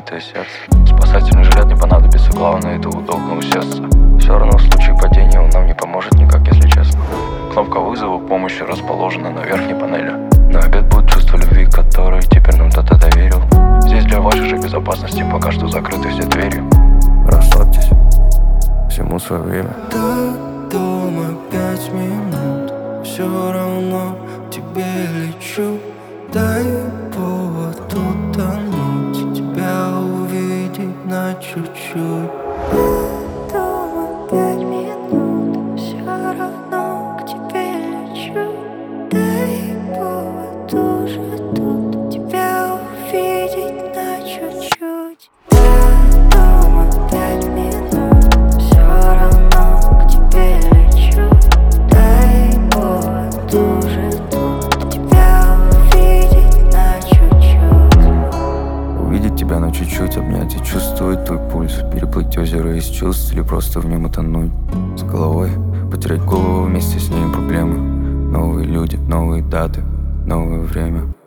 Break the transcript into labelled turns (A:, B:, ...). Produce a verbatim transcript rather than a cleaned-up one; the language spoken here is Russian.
A: разбитое сердце. Спасательный жилет не понадобится, главное это удобно усесться. Все равно в случае падения он нам не поможет никак, если честно. Кнопка вызова помощи расположена на верхней панели. На обед будет чувство любви, которое теперь нам кто-то доверил. Здесь для вашей же безопасности пока что закрыты все двери. Расслабьтесь, всему свое время.
B: До дома пять минут, все равно к тебе лечу. Дай повод утонуть, тебя увидеть на чуть-чуть.
C: До дома пять минут, все равно к тебе лечу. Дай повод уже тут, тебя увидеть на чуть-чуть. До дома пять минут, все равно к тебе лечу. Дай повод уже тут, тебя увидеть на чуть-чуть.
A: Увидеть тебя на чуть-чуть, обнять и чувствовать твой пульс. Переплыть озеро из чувств или просто в нем утонуть с головой, потерять голову, вместе с ней проблемы. Новые люди, новые даты, новое время.